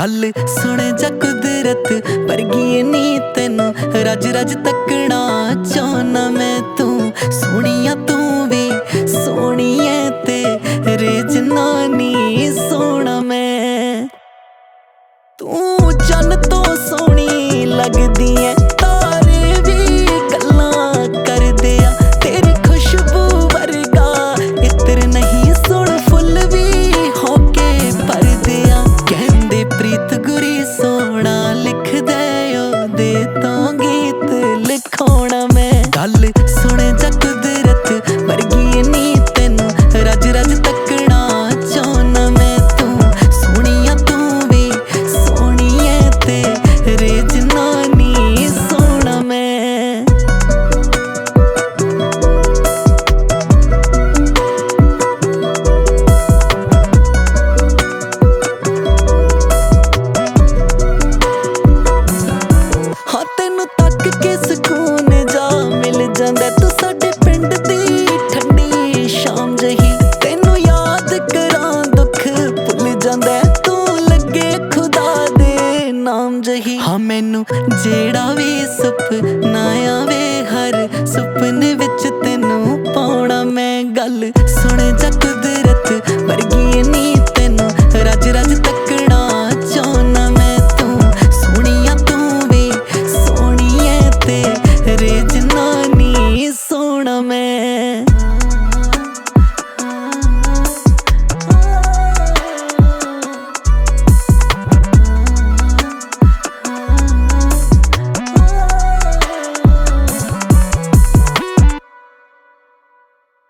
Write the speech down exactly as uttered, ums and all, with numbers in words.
गल सुन जा कुदरत वर्गी नी तेनू रज रज तकना चाहना मैं। तू सोनिया तू भी सोनी है तेरे जनानी सोना मैं। तू चन तो सोनी लगदी है तारे भी गल्लां करदे आ तेरी खुशबू वर्गा इत्र नहीं सुन फुल भी होके भरदे आ। कहंदे प्रीत गुरी सोना लिख दे ओदे तो गीत लिखोना मैं। गल सुन जा कुदरत वर्गी नी तेनू रज रज तकना चाहना मैं। तू सोनिया तू भी सोनी है तेरे जनानी सोना मैं। हाँ तेनू तक के सुकून जा मिल जांदा तू साडे पिंड दी ठंडी शाम जही। तेनू याद करां दुख भुल जांदा तू लगे खुदा दे नाम जही। हाँ मैनू जेड़ा भी सुपना आवे हर सुपने विच तेनू पाउणा मैं। गल सुन जा